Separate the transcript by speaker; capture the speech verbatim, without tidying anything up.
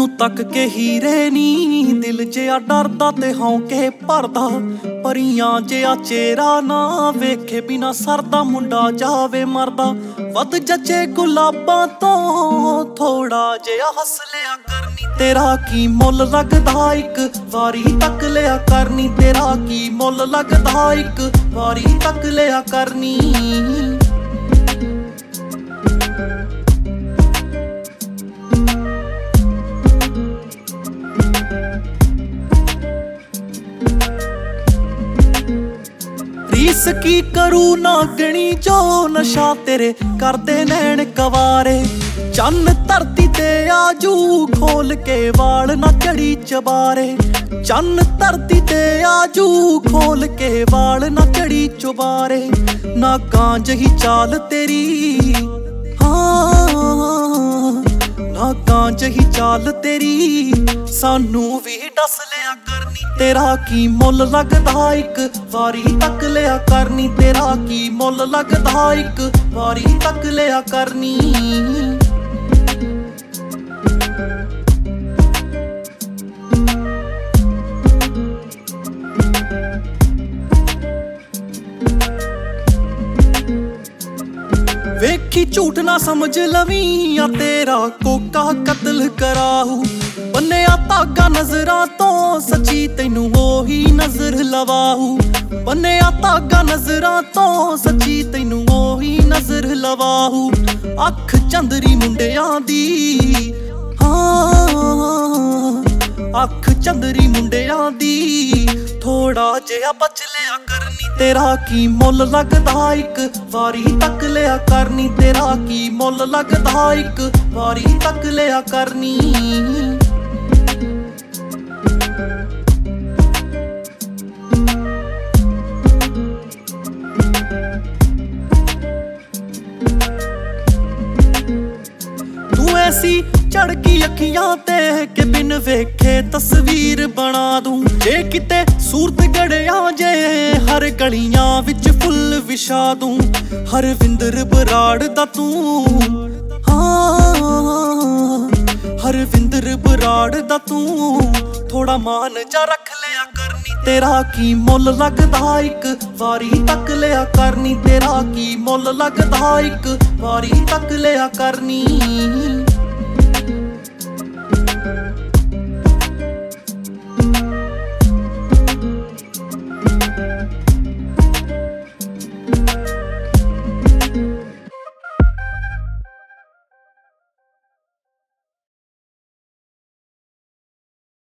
Speaker 1: ਤੈਨੂੰ ਤੱਕ ਕੇ ਹੀਰੇ ਨੀ ਦਿਲ ਜਿਹਾ ਡਰਦਾ ਤੇ ਹੌਂਕੇ ਭਰਦਾ। ਪਰੀਆਂ ਜਿਹਾ ਚਿਹਰਾ ਨਾ ਵੇਖੇ ਬਿਨਾ ਸਰਦਾ ਮੁੰਡਾ ਜਾਵੇ ਮਰਦਾ। ਵੱਧ ਜੱਚੇ ਗੁਲਾਬਾਂ ਤੋਂ ਥੋੜਾ ਜਿਹਾ ਹੱਸ ਲਿਆ ਕਰਨੀ। ਤੇਰਾ ਕੀ ਮੁੱਲ ਲੱਗਦਾ ਇੱਕ ਵਾਰੀ ਤੱਕ ਲਿਆ ਕਰਨੀ। ਤੇਰਾ ਕੀ ਮੁੱਲ ਲੱਗਦਾ ਇੱਕ ਵਾਰੀ ਤੱਕ ਲਿਆ ਕਰਨੀ। ਰੀਸ ਕੀ ਕਰੂ ਨਾ ਗਣੀ ਜੋ ਨਸ਼ਾ ਤੇਰੇ ਕਰਦੇ ਨੈਣ ਕਵਾਰੇ। ਚੰਨ ਧਰਤੀ ਤੇ ਆਜੂ ਖੋਲ ਕੇ ਵਾਲ ਨਾ ਚੜੀ ਚਬਾਰੇ। ਚੰਨ ਧਰਤੀ ਤੇ ਆਜੂ ਖੋਲ ਕੇ ਵਾਲ ਨਾ ਚੜੀ ਚੁਬਾਰੇ। ਨਾ ਕਾਂ ਜਿਹੀ ਚਾਲ ਤੇਰੀ ਹਾਂ ਨਾ ਕਾਂ ਜਿਹੀ ਚਾਲ ਤੇਰੀ ਸਾਨੂੰ ਵੀ ਡਸ ਲਿਆ ਕਰਨੀ। ਤੇਰਾ ਕੀ ਮੁੱਲ ਲੱਗਦਾ ਇੱਕ ਵਾਰੀ ਤੱਕ ਲਿਆ ਕਰਨੀ। ਤੇਰਾ ਕੀ ਮੁੱਲ ਲੱਗਦਾ ਇੱਕ ਵਾਰੀ ਤੱਕ ਲਿਆ ਕਰਨੀ। ਵੇਖੀ ਝੂਠ ਨਾ ਸਮਝ ਲਵੀਂ ਆ ਤੇਰਾ ਕੋਕਾ ਕਤਲ ਕਰਾਹੂ। ਬੰਨਿਆ ਧਾਗਾ ਨਜ਼ਰਾਂ ਤੋਂ ਸੱਚੀ ਤੈਨੂੰ ਉਹੀ ਨਜ਼ਰ ਲਵਾਹੂ। ਬੰਨਿਆ ਧਾਗਾ ਨਜ਼ਰਾਂ ਤੋਂ ਸੱਚੀ ਤੈਨੂੰ ਉਹੀ ਨਜ਼ਰ ਲਵਾਹੂ। ਅੱਖ ਚੰਦਰੀ ਮੁੰਡਿਆਂ ਦੀ ਹਾਂ ਅੱਖ ਚੰਦਰੀ ਮੁੰਡਿਆਂ ਦੀ ਥੋੜਾ ਜਿਹਾ ਬਚ ਲਿਆ ਕਰਨੀ। ਤੇਰਾ ਕੀ ਮੁੱਲ ਲੱਗਦਾ ਇੱਕ ਵਾਰੀ ਤੱਕ ਲਿਆ ਕਰਨੀ। ਤੇਰਾ ਕੀ ਮੁੱਲ ਲੱਗਦਾ ਇੱਕ ਵਾਰੀ ਤੱਕ ਲਿਆ ਕਰਨੀ। ਤੂੰ ਐਸੀ ਝੜਕੀ ਅੱਖੀਆਂ ਤੇ ਕਿ ਬਿਨ ਵੇਖੇ ਤਸਵੀਰ ਬਣਾ ਦੂੰ। ਜੇ ਕਿਤੇ ਸੂਰਤ ਗੜਿਆ ਜੇ ਹਰ ਗਲੀਆਂ ਵਿੱਚ ਫੁੱਲ ਵਿਛਾ ਦੂੰ। ਹਰਵਿੰਦਰ ਬਰਾੜ ਦਾ ਤੂੰ ਹਾਂ ਹਰਵਿੰਦਰ ਬਰਾੜ ਦਾ ਤੂੰ ਥੋੜਾ ਮਾਨ ਜਾ ਰੱਖ ਲਿਆ ਕਰਨੀ। ਤੇਰਾ ਕੀ ਮੁੱਲ ਲੱਗਦਾ ਇੱਕ ਵਾਰੀ ਤੱਕ ਲਿਆ ਕਰਨੀ। ਤੇਰਾ ਕੀ ਮੁੱਲ ਲੱਗਦਾ ਇੱਕ ਵਾਰੀ ਤੱਕ ਲਿਆ ਕਰਨੀ।